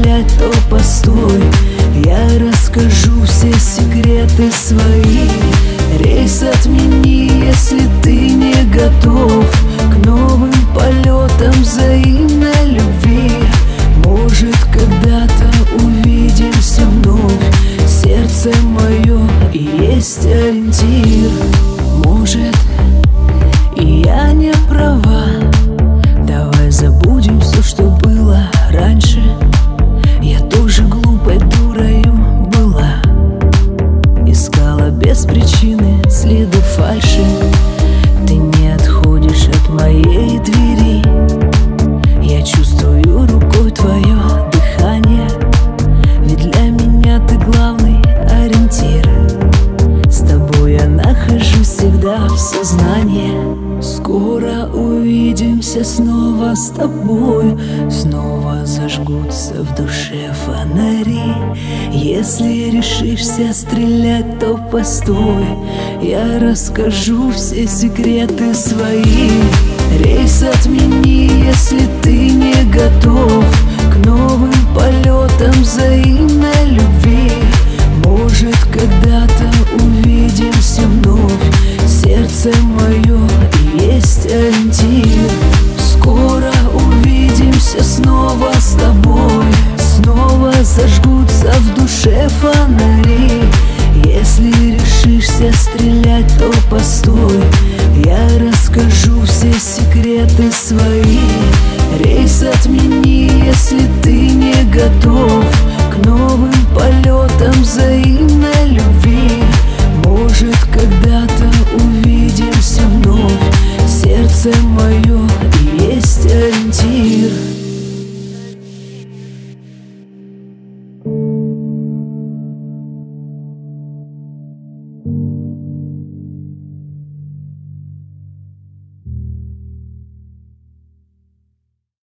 стрелять, то постой. Я расскажу все секреты свои. Рейс отмени, если ты не готов к новым полетам взаимной любви. Может, когда-то увидимся вновь. Сердце мое и есть ориентир. Может, и я не права. Давай забудем все, что было раньше. Я тоже глупой дурою была. Искала без причины следы фальши. Ты не отходишь от моей двери. Я чувствую рукой твое дыхание. Ведь для меня ты главный ориентир. С тобой я нахожусь всегда в сознании. Скоро увидимся снова с тобой. Снова зажгутся в душе фонари. Если решишься стрелять, то постой. Я расскажу все секреты свои. Рейс отмени, если ты не готов к новым полетам взаимной любви. Может, когда-то увидимся вновь. Сердце мое и есть ориентир. Скоро увидимся снова с тобой. Снова зажгутся в душе фонари. Если решишься стрелять, то постой. Я расскажу все секреты свои.